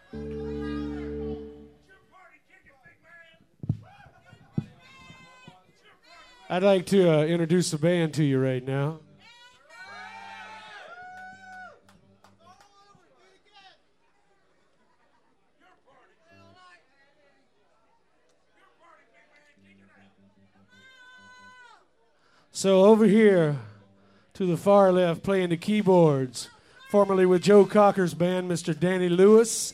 I'd like to introduce the band to you right now. So over here to the far left playing the keyboards, formerly with Joe Cocker's band, Mr. Danny Lewis.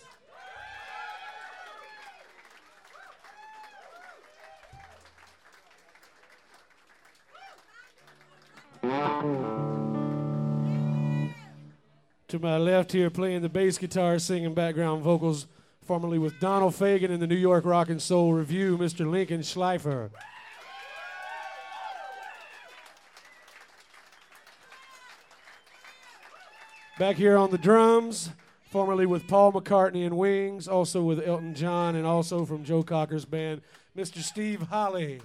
To my left here playing the bass guitar, singing background vocals, formerly with Donald Fagen in the New York Rock and Soul Review, Mr. Lincoln Schleifer. Back here on the drums, formerly with Paul McCartney and Wings, also with Elton John, and also from Joe Cocker's band, Mr. Steve Holley.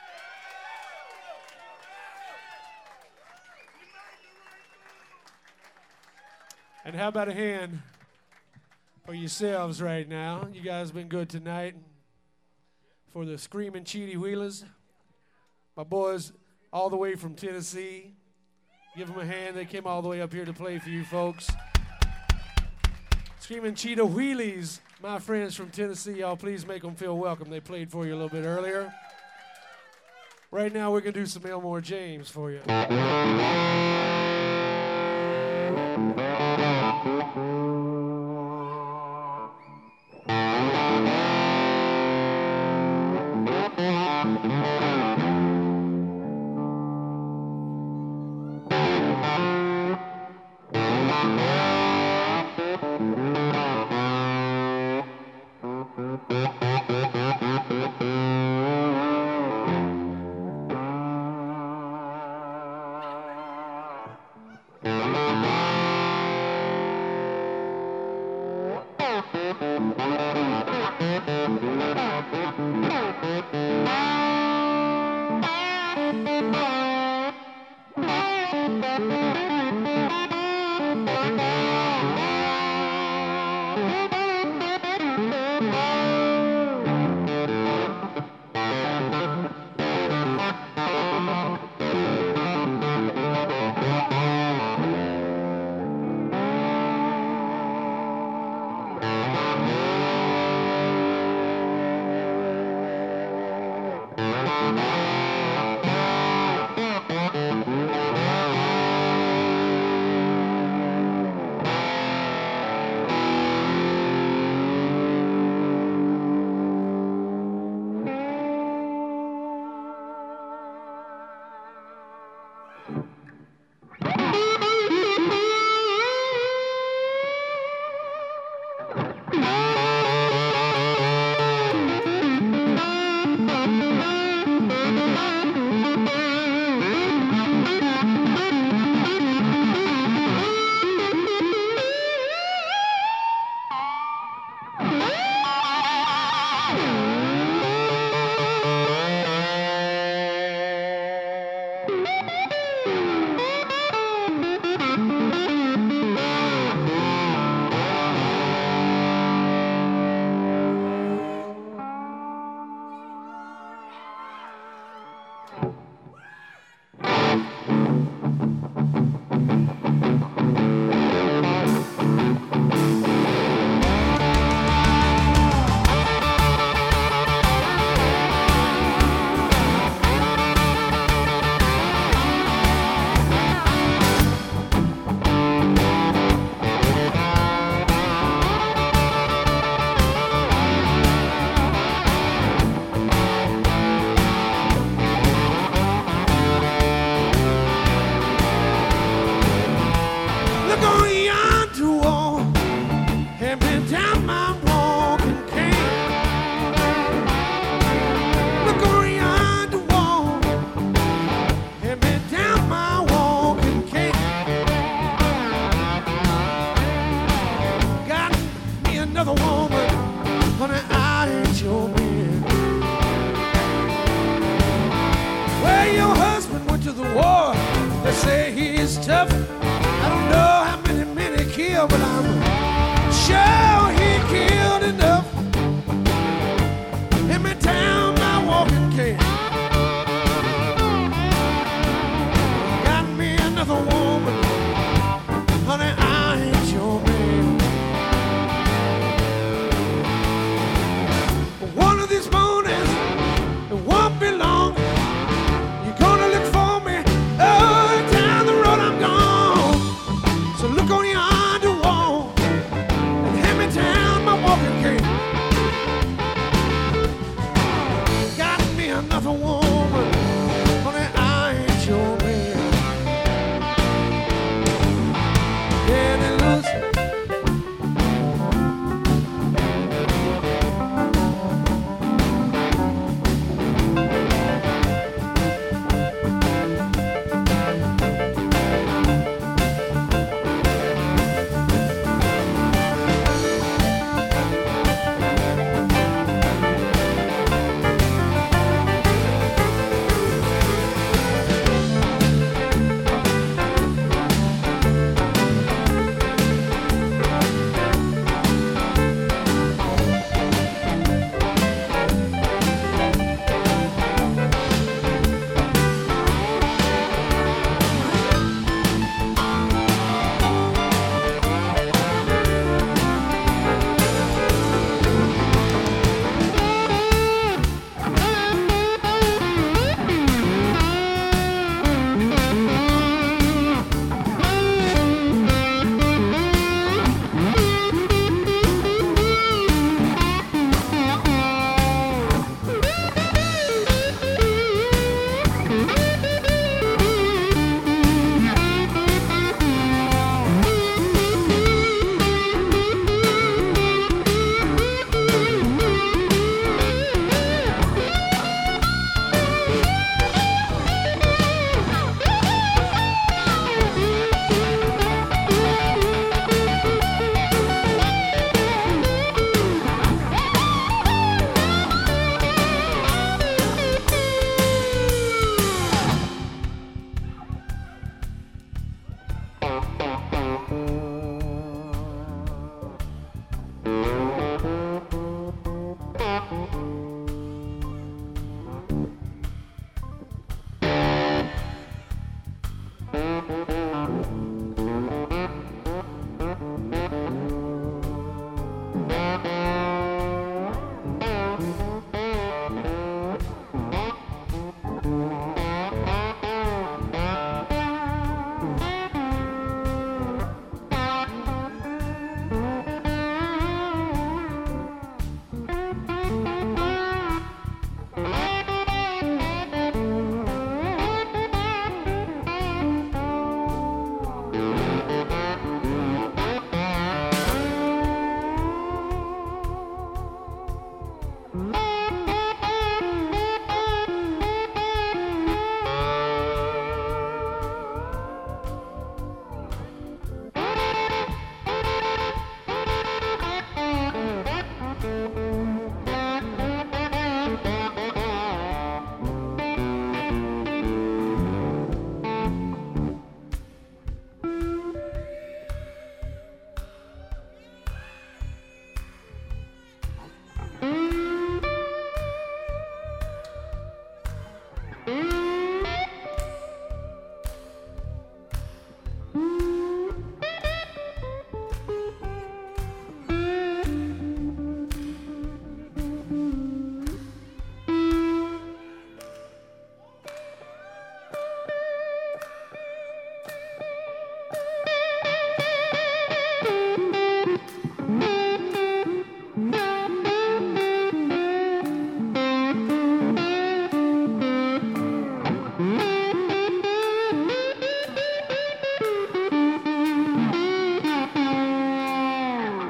And how about a hand for yourselves right now? You guys been good tonight. For the Screaming Cheaty Wheelers, my boys all the way from Tennessee. Give them a hand. They came all the way up here to play for you folks. Screaming Cheetah Wheelies, my friends from Tennessee. Y'all please make them feel welcome. They played for you a little bit earlier. Right now we're going to do some Elmore James for you. Tough. I don't know how many killed, but I'm sure he killed.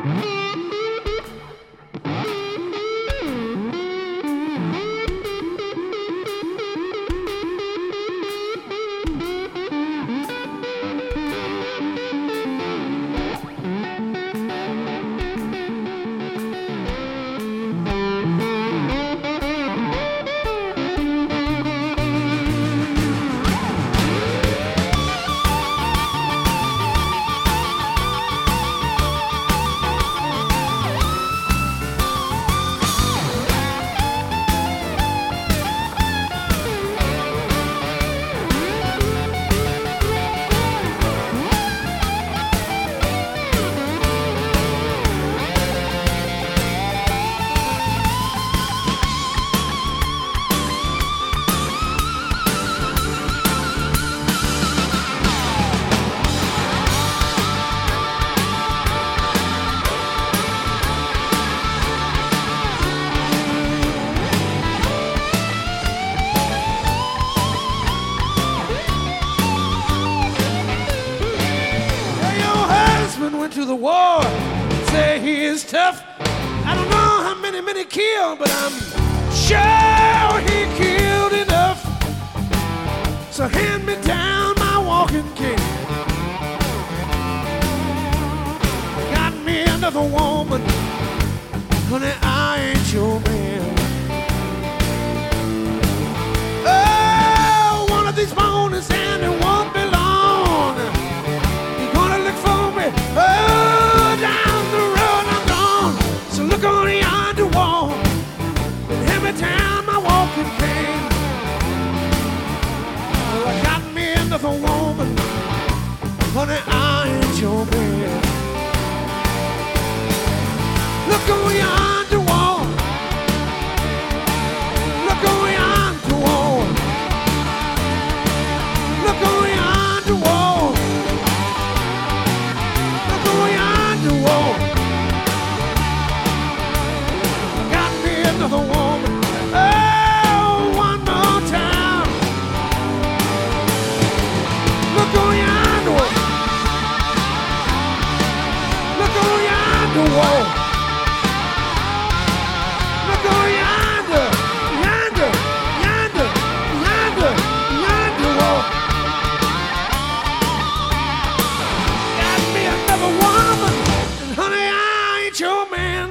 To the war, say he is tough. I don't know how many killed, but I'm sure he killed enough. So hand me down my walking cane. Got me another woman, honey, I ain't your man. Oh, one of these mornings and it won't be long. You're gonna look for me. Oh, down the road I'm gone. So look on yonder wall and hand me down my walking cane. Well, I got me another woman, honey, I ain't your man. Look on yonder wall. Look on yonder wall. Look on yonder wall. Got me another woman. Oh, one more time. Look on yonder wall. Look on yonder wall. Look on yonder, yonder, yonder, yonder, yonder wall. Got me another woman. Honey, I ain't your man.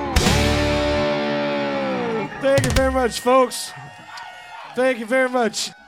Thank you very much, folks. Thank you very much.